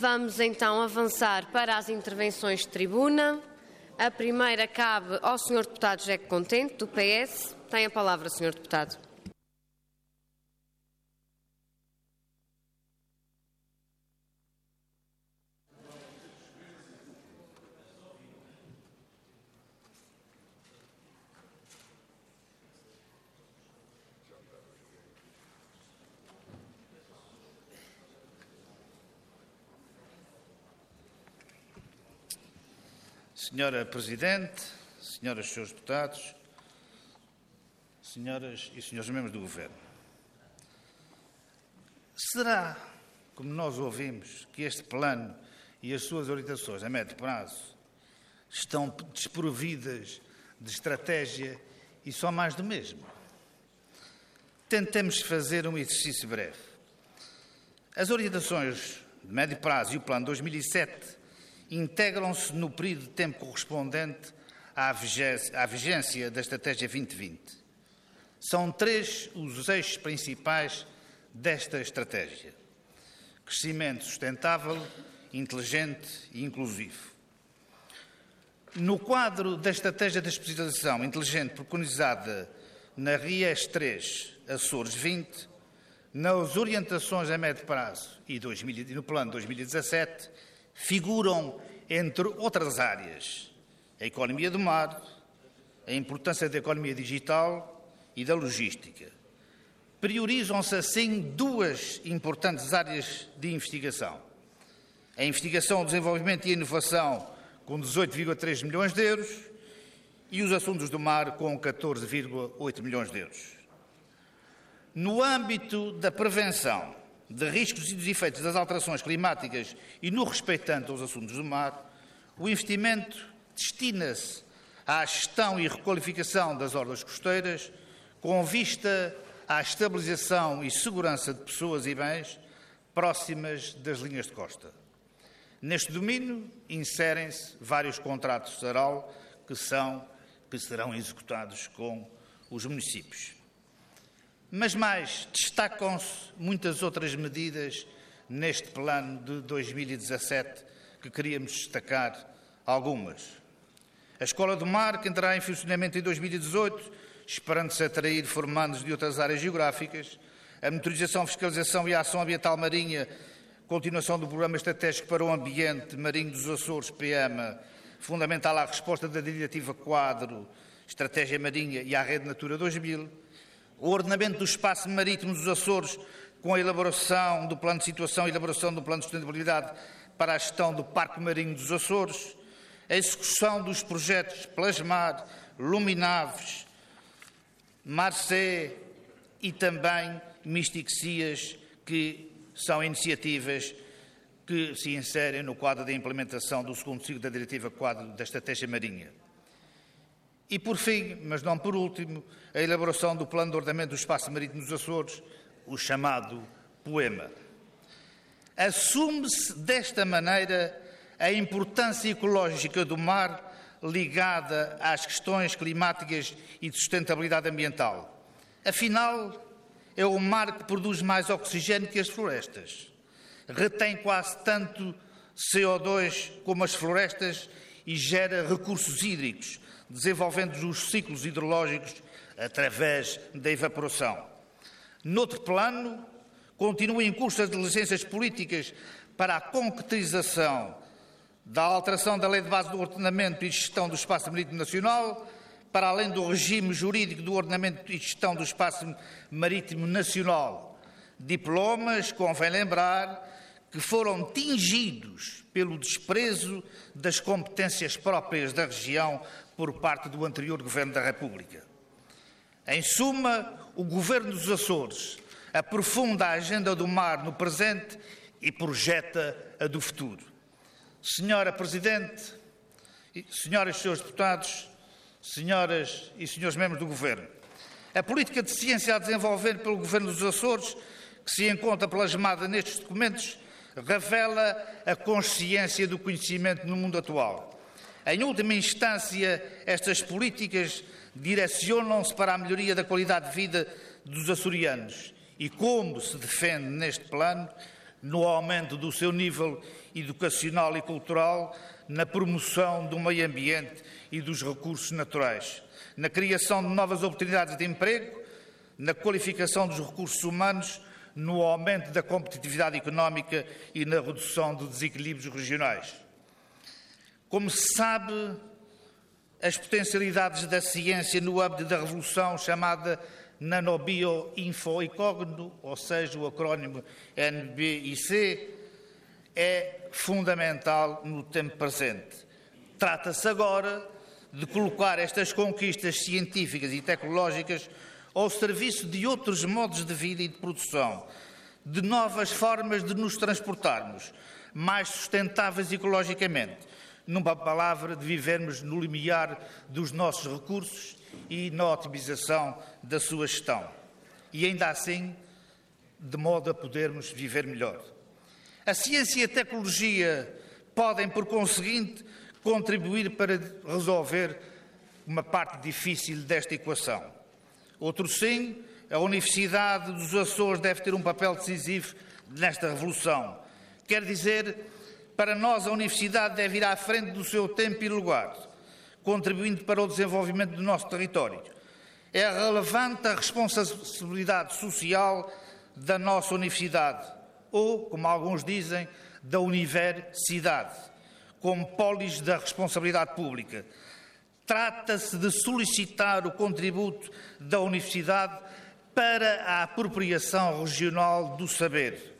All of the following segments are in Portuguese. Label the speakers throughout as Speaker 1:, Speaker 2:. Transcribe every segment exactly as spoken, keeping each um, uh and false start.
Speaker 1: Vamos então avançar para as intervenções de tribuna. A primeira cabe ao senhor Deputado Jeco Contente, do P S. Tem a palavra, senhor Deputado.
Speaker 2: Senhora Presidente, senhoras e senhores deputados, senhoras e senhores membros do Governo, será, como nós ouvimos, que este plano e as suas orientações a médio prazo estão desprovidas de estratégia e só mais do mesmo? Tentemos fazer um exercício breve. As orientações de médio prazo e o plano dois mil e sete integram-se no período de tempo correspondente à vigência, à vigência da Estratégia vinte vinte. São três os eixos principais desta estratégia: crescimento sustentável, inteligente e inclusivo. No quadro da Estratégia de Especialização Inteligente preconizada na R I E S três Açores vinte, nas orientações a médio prazo e no plano dois mil e dezassete, figuram, entre outras áreas, a economia do mar, a importância da economia digital e da logística. Priorizam-se, assim, duas importantes áreas de investigação: a investigação, o desenvolvimento e a inovação, com dezoito vírgula três milhões de euros, e os assuntos do mar, com catorze vírgula oito milhões de euros. No âmbito da prevenção de riscos e dos efeitos das alterações climáticas e no respeitante aos assuntos do mar, o investimento destina-se à gestão e requalificação das orlas costeiras, com vista à estabilização e segurança de pessoas e bens próximas das linhas de costa. Neste domínio inserem-se vários contratos de aral que, são, que serão executados com os municípios. Mas mais, destacam-se muitas outras medidas neste plano de dois mil e dezassete que queríamos destacar algumas. A Escola do Mar, que entrará em funcionamento em dois mil e dezoito, esperando-se atrair formandos de outras áreas geográficas. A monitorização, fiscalização e a ação ambiental marinha, continuação do Programa Estratégico para o Ambiente Marinho dos Açores, P E M A, fundamental à resposta da Diretiva Quadro, Estratégia Marinha e à Rede Natura dois mil. O ordenamento do espaço marítimo dos Açores, com a elaboração do plano de situação e elaboração do plano de sustentabilidade para a gestão do Parque Marinho dos Açores, a execução dos projetos Plasmar, Luminaves, Marcé e também Mistixias, que são iniciativas que se inserem no quadro da implementação do segundo ciclo da Diretiva Quadro da Estratégia Marinha. E, por fim, mas não por último, a elaboração do Plano de Ordenamento do Espaço Marítimo dos Açores, o chamado POEMA. Assume-se desta maneira a importância ecológica do mar ligada às questões climáticas e de sustentabilidade ambiental. Afinal, é o mar que produz mais oxigênio que as florestas. Retém quase tanto C O dois como as florestas e gera recursos hídricos, desenvolvendo os ciclos hidrológicos através da evaporação. Noutro plano, continuam em curso as diligências políticas para a concretização da alteração da Lei de Base do Ordenamento e Gestão do Espaço Marítimo Nacional, para além do regime jurídico do Ordenamento e Gestão do Espaço Marítimo Nacional. Diplomas, convém lembrar, que foram tingidos pelo desprezo das competências próprias da região por parte do anterior Governo da República. Em suma, o Governo dos Açores aprofunda a agenda do mar no presente e projeta a do futuro. Senhora Presidente, senhoras e senhores deputados, senhoras e senhores membros do Governo, a política de ciência a desenvolver pelo Governo dos Açores, que se encontra plasmada nestes documentos, revela a consciência do conhecimento no mundo atual. Em última instância, estas políticas direcionam-se para a melhoria da qualidade de vida dos açorianos e, como se defende neste plano, no aumento do seu nível educacional e cultural, na promoção do meio ambiente e dos recursos naturais, na criação de novas oportunidades de emprego, na qualificação dos recursos humanos, no aumento da competitividade económica e na redução dos desequilíbrios regionais. Como se sabe, as potencialidades da ciência no âmbito da revolução chamada nanobioinfoicógno, ou seja, o acrónimo N B I C, é fundamental no tempo presente. Trata-se agora de colocar estas conquistas científicas e tecnológicas ao serviço de outros modos de vida e de produção, de novas formas de nos transportarmos, mais sustentáveis ecologicamente, numa palavra, de vivermos no limiar dos nossos recursos e na otimização da sua gestão. E ainda assim, de modo a podermos viver melhor. A ciência e a tecnologia podem, por conseguinte, contribuir para resolver uma parte difícil desta equação. Outro sim, a Universidade dos Açores deve ter um papel decisivo nesta revolução. Quer dizer, para nós a Universidade deve ir à frente do seu tempo e lugar, contribuindo para o desenvolvimento do nosso território. É relevante a responsabilidade social da nossa Universidade, ou, como alguns dizem, da universidade, como pólis da responsabilidade pública. Trata-se de solicitar o contributo da Universidade para a apropriação regional do saber.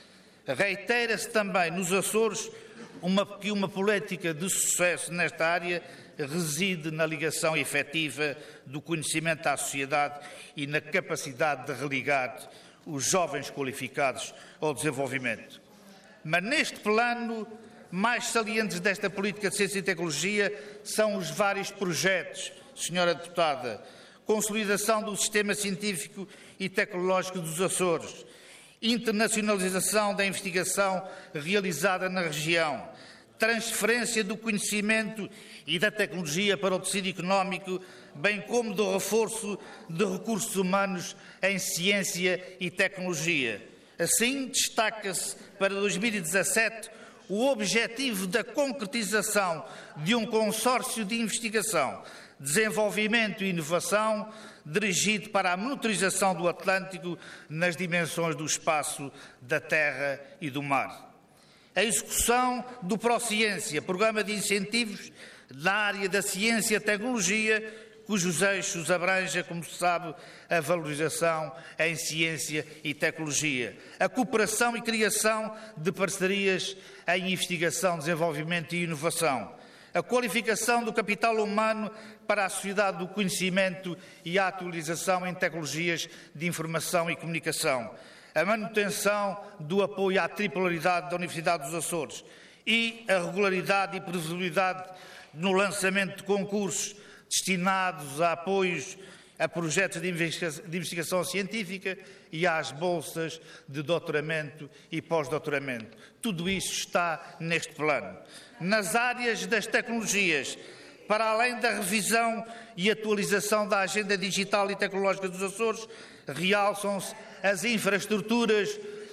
Speaker 2: Reitera-se também nos Açores uma, que uma política de sucesso nesta área reside na ligação efetiva do conhecimento à sociedade e na capacidade de religar os jovens qualificados ao desenvolvimento. Mas neste plano, mais salientes desta política de ciência e tecnologia são os vários projetos, senhora Deputada: consolidação do sistema científico e tecnológico dos Açores, internacionalização da investigação realizada na região, transferência do conhecimento e da tecnologia para o tecido económico, bem como do reforço de recursos humanos em ciência e tecnologia. Assim, destaca-se para dois mil e dezassete o objetivo da concretização de um consórcio de investigação, desenvolvimento e inovação dirigido para a monitorização do Atlântico nas dimensões do espaço, da terra e do mar. A execução do Prociência, programa de incentivos na área da ciência e tecnologia, cujos eixos abrangem, como se sabe, a valorização em ciência e tecnologia, a cooperação e criação de parcerias em investigação, desenvolvimento e inovação, a qualificação do capital humano para a sociedade do conhecimento e a atualização em tecnologias de informação e comunicação, a manutenção do apoio à tripolaridade da Universidade dos Açores e a regularidade e previsibilidade no lançamento de concursos destinados a apoios a projetos de investigação científica e às bolsas de doutoramento e pós-doutoramento. Tudo isso está neste plano. Nas áreas das tecnologias, para além da revisão e atualização da agenda digital e tecnológica dos Açores, realçam-se as infraestruturas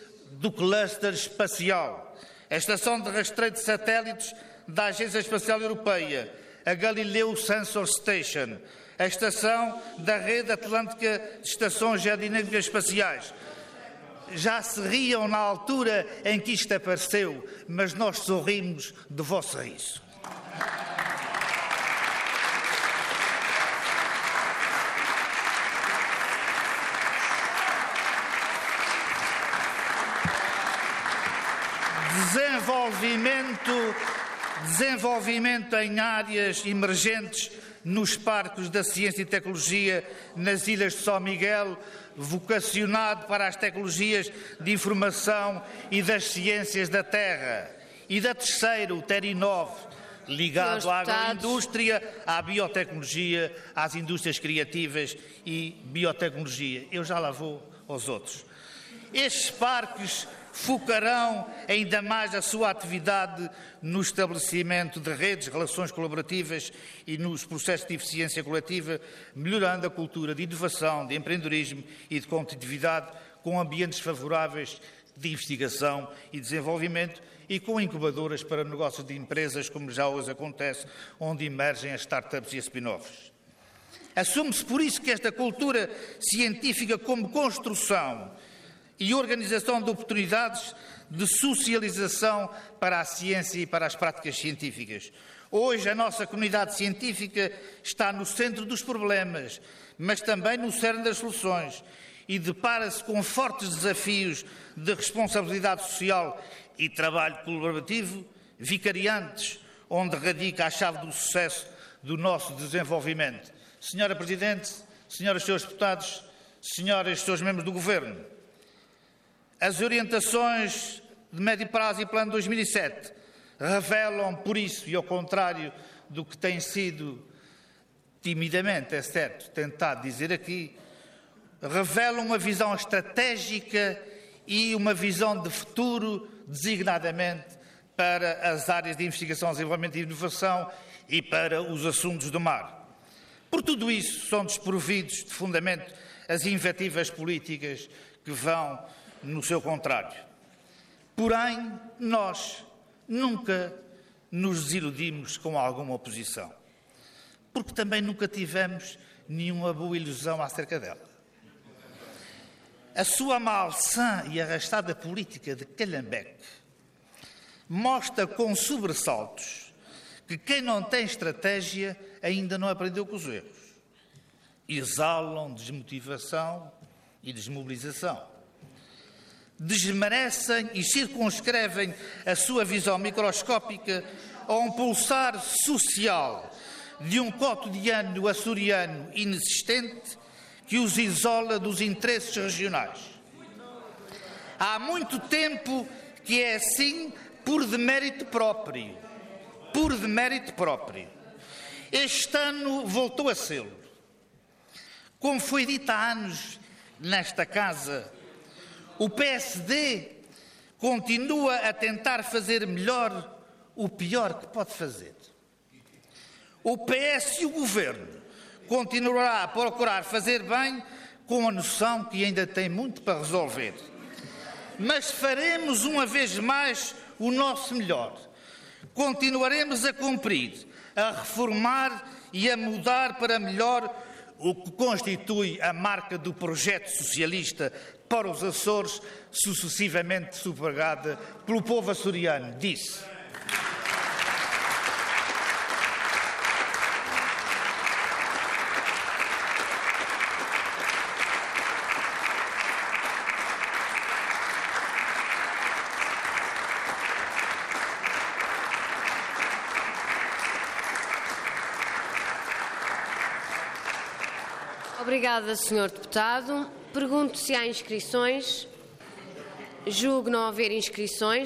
Speaker 2: do cluster espacial, a estação de rastreio de satélites da Agência Espacial Europeia, a Galileu Sensor Station, a estação da Rede Atlântica de Estações Geodinâmicas Espaciais. Já se riam na altura em que isto apareceu, mas nós sorrimos de vosso riso. Desenvolvimento, desenvolvimento em áreas emergentes nos parques da ciência e tecnologia nas ilhas de São Miguel, vocacionado para as tecnologias de informação e das ciências da terra. E da terceira, o Terinov, ligado à agroindústria, à biotecnologia, às indústrias criativas e biotecnologia. Eu já lá vou aos outros. Estes parques focarão ainda mais a sua atividade no estabelecimento de redes, relações colaborativas e nos processos de eficiência coletiva, melhorando a cultura de inovação, de empreendedorismo e de competitividade, com ambientes favoráveis de investigação e desenvolvimento e com incubadoras para negócios de empresas, como já hoje acontece, onde emergem as startups e as spin-offs. Assume-se por isso que esta cultura científica como construção e organização de oportunidades de socialização para a ciência e para as práticas científicas. Hoje a nossa comunidade científica está no centro dos problemas, mas também no cerne das soluções e depara-se com fortes desafios de responsabilidade social e trabalho colaborativo, vicariantes, onde radica a chave do sucesso do nosso desenvolvimento. Senhora Presidente, senhoras e senhores deputados, senhoras e senhores membros do Governo, as orientações de médio prazo e plano dois mil e sete revelam, por isso, e ao contrário do que tem sido timidamente, é certo, tentado dizer aqui, revelam uma visão estratégica e uma visão de futuro, designadamente para as áreas de investigação, desenvolvimento e inovação e para os assuntos do mar. Por tudo isso, são desprovidos de fundamento as invectivas políticas que vão no seu contrário. Porém, nós nunca nos desiludimos com alguma oposição, porque também nunca tivemos nenhuma boa ilusão acerca dela. A sua malsã e arrastada política de Calhambeque mostra com sobressaltos que quem não tem estratégia ainda não aprendeu com os erros. Exalam desmotivação e desmobilização. Desmerecem e circunscrevem a sua visão microscópica a um pulsar social de um cotidiano açoriano inexistente que os isola dos interesses regionais. Há muito tempo que é assim por demérito próprio. Por demérito próprio. Este ano voltou a ser. Como foi dito há anos nesta casa, o P S D continua a tentar fazer melhor o pior que pode fazer. O P S e o Governo continuará a procurar fazer bem com a noção que ainda tem muito para resolver. Mas faremos uma vez mais o nosso melhor. Continuaremos a cumprir, a reformar e a mudar para melhor o que constitui a marca do projeto socialista para os Açores, sucessivamente sufragada pelo povo açoriano, disse.
Speaker 1: Obrigada, senhor Deputado. Pergunto se há inscrições. Julgo não haver inscrições.